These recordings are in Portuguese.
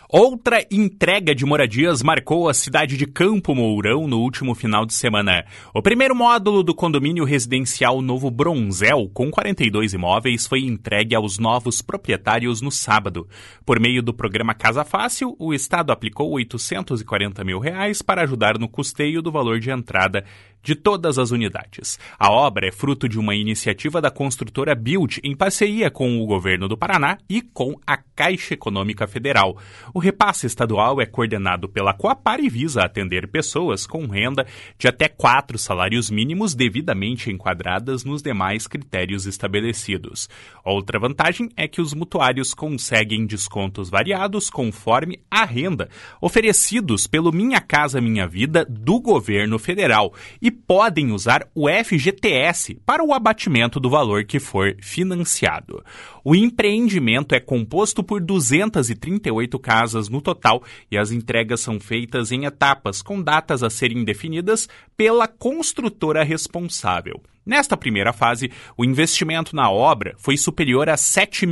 Outra entrega de moradias marcou a cidade de Campo Mourão no último final de semana. O primeiro módulo do condomínio residencial Novo Bronzel, com 42 imóveis, foi entregue aos novos proprietários no sábado. Por meio do programa Casa Fácil, o Estado aplicou R$ 840 mil para ajudar no custeio do valor de entrada de todas as unidades. A obra é fruto de uma iniciativa da construtora Build em parceria com o governo do Paraná e com a Caixa Econômica Federal. O repasse estadual é coordenado pela Coapar e visa atender pessoas com renda de até 4 salários mínimos devidamente enquadradas nos demais critérios estabelecidos. Outra vantagem é que os mutuários conseguem descontos variados conforme a renda, oferecidos pelo Minha Casa Minha Vida do governo federal e podem usar o FGTS para o abatimento do valor que for financiado. O empreendimento é composto por 238 casas no total e as entregas são feitas em etapas com datas a serem definidas pela construtora responsável. Nesta primeira fase, o investimento na obra foi superior a R$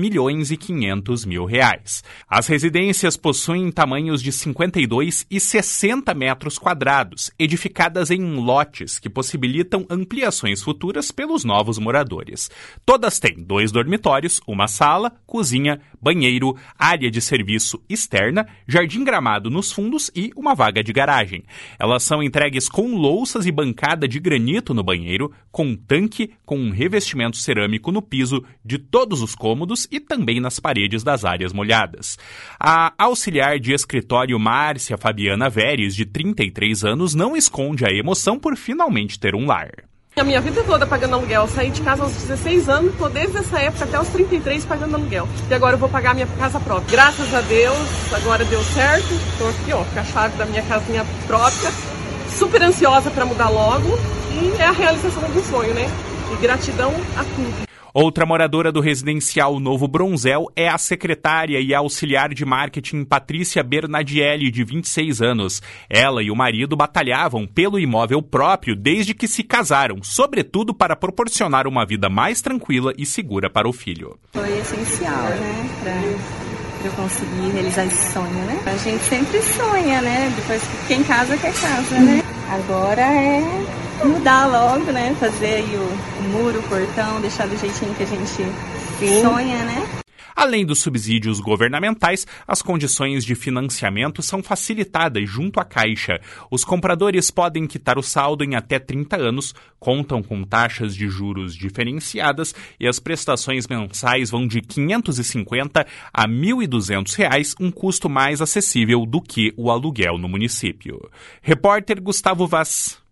7.500.000. As residências possuem tamanhos de 52 e 60 metros quadrados, edificadas em lotes que possibilitam ampliações futuras pelos novos moradores. Todas têm 2 dormitórios, uma sala, cozinha, banheiro, área de serviço externa, jardim gramado nos fundos e uma vaga de garagem. Elas são entregues com louças e bancada de granito no banheiro, com tanque com um revestimento cerâmico no piso de todos os cômodos e também nas paredes das áreas molhadas. A auxiliar de escritório Márcia Fabiana Veres, de 33 anos, não esconde a emoção por finalmente ter um lar. A minha vida toda pagando aluguel. Eu saí de casa aos 16 anos, estou desde essa época até os 33 pagando aluguel. E agora eu vou pagar a minha casa própria. Graças a Deus, agora deu certo. Estou aqui, com a chave da minha casinha própria. Super ansiosa para mudar logo. E é a realização do sonho, né? E gratidão a tudo. Outra moradora do residencial Novo Bronzel é a secretária e auxiliar de marketing Patrícia Bernadielli, de 26 anos. Ela e o marido batalhavam pelo imóvel próprio desde que se casaram, sobretudo para proporcionar uma vida mais tranquila e segura para o filho. Foi essencial, né, para eu conseguir realizar esse sonho, né? A gente sempre sonha, né? Depois que quem casa quer casa, né? Agora é mudar logo, né? Fazer aí o muro, o portão, deixar do jeitinho que a gente sonha, né? Além dos subsídios governamentais, as condições de financiamento são facilitadas junto à Caixa. Os compradores podem quitar o saldo em até 30 anos, contam com taxas de juros diferenciadas e as prestações mensais vão de R$ 550 a R$ 1.200, um custo mais acessível do que o aluguel no município. Repórter Gustavo Vaz.